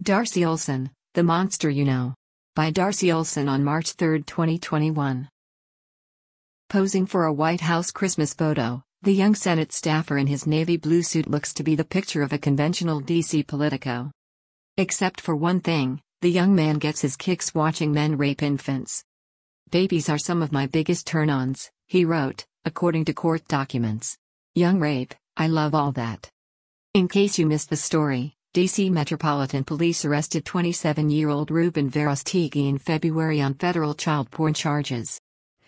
Darcy Olsen, The Monster You Know. By Darcy Olsen on March 3, 2021. Posing for a White House Christmas photo, the young Senate staffer in his navy blue suit looks to be the picture of a conventional DC politico. Except for one thing, the young man gets his kicks watching men rape infants. "Babies are some of my biggest turn-ons," he wrote, according to court documents. "Young rape, I love all that." In case you missed the story, D.C. Metropolitan Police arrested 27-year-old Ruben Verostegui in February on federal child porn charges.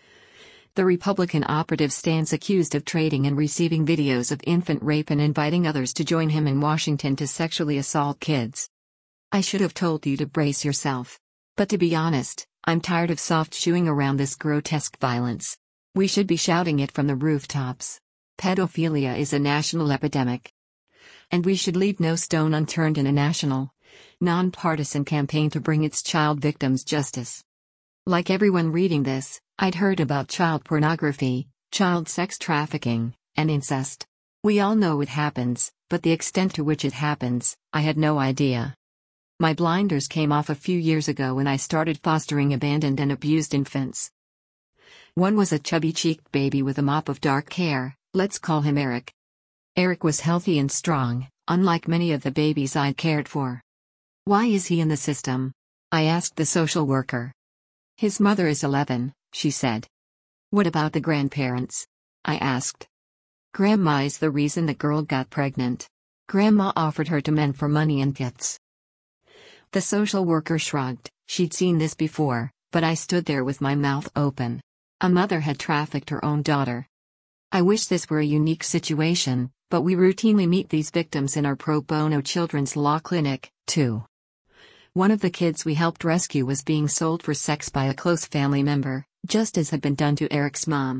The Republican operative stands accused of trading and receiving videos of infant rape and inviting others to join him in Washington to sexually assault kids. "I should have told you to brace yourself. But to be honest, I'm tired of soft chewing around this grotesque violence. We should be shouting it from the rooftops. Pedophilia is a national epidemic. And we should leave no stone unturned in a national, nonpartisan campaign to bring its child victims justice." Like everyone reading this, I'd heard about child pornography, child sex trafficking, and incest. We all know it happens, but the extent to which it happens, I had no idea. My blinders came off a few years ago when I started fostering abandoned and abused infants. One was a chubby-cheeked baby with a mop of dark hair. Let's call him Eric. Eric was healthy and strong, unlike many of the babies I'd cared for. "Why is he in the system?" I asked the social worker. "His mother is 11, she said. "What about the grandparents?" I asked. "Grandma is the reason the girl got pregnant. Grandma offered her to men for money and gifts." The social worker shrugged. She'd seen this before, but I stood there with my mouth open. A mother had trafficked her own daughter. I wish this were a unique situation, but we routinely meet these victims in our pro bono children's law clinic, too. One of the kids we helped rescue was being sold for sex by a close family member, just as had been done to Eric's mom.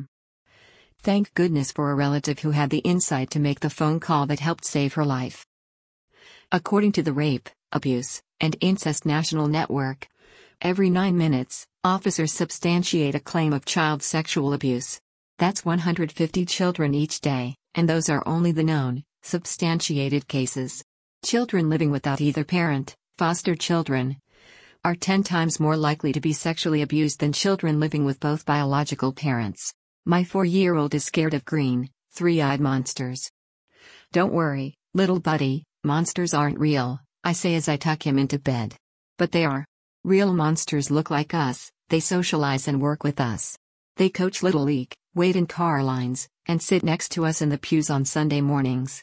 Thank goodness for a relative who had the insight to make the phone call that helped save her life. According to the Rape, Abuse, and Incest National Network, every 9 minutes, officers substantiate a claim of child sexual abuse. That's 150 children each day, and those are only the known, substantiated cases. Children living without either parent, foster children, are 10 times more likely to be sexually abused than children living with both biological parents. My 4-year-old is scared of green, 3-eyed monsters. "Don't worry, little buddy, monsters aren't real," I say as I tuck him into bed. But they are. Real monsters look like us, they socialize and work with us. They coach Little League, wait in car lines, and sit next to us in the pews on Sunday mornings.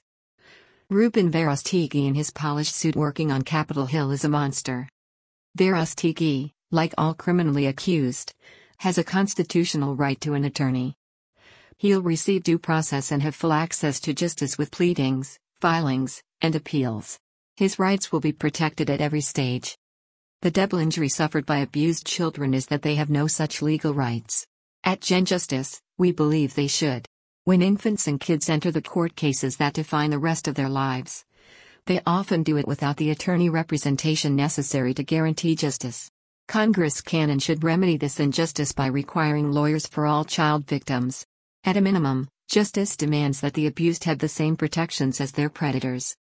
Ruben Verostegui in his polished suit working on Capitol Hill is a monster. Verostegui, like all criminally accused, has a constitutional right to an attorney. He'll receive due process and have full access to justice with pleadings, filings, and appeals. His rights will be protected at every stage. The double injury suffered by abused children is that they have no such legal rights. At Gen Justice, we believe they should. When infants and kids enter the court cases that define the rest of their lives, they often do it without the attorney representation necessary to guarantee justice. Congress can and should remedy this injustice by requiring lawyers for all child victims. At a minimum, justice demands that the abused have the same protections as their predators.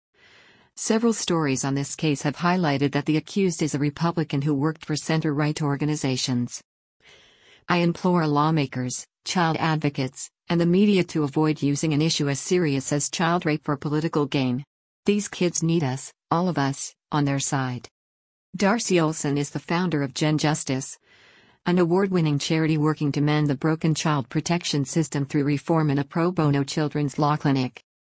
Several stories on this case have highlighted that the accused is a Republican who worked for center-right organizations. I implore lawmakers, child advocates, and the media to avoid using an issue as serious as child rape for political gain. These kids need us, all of us, on their side. Darcy Olsen is the founder of Gen Justice, an award-winning charity working to mend the broken child protection system through reform in a pro bono children's law clinic.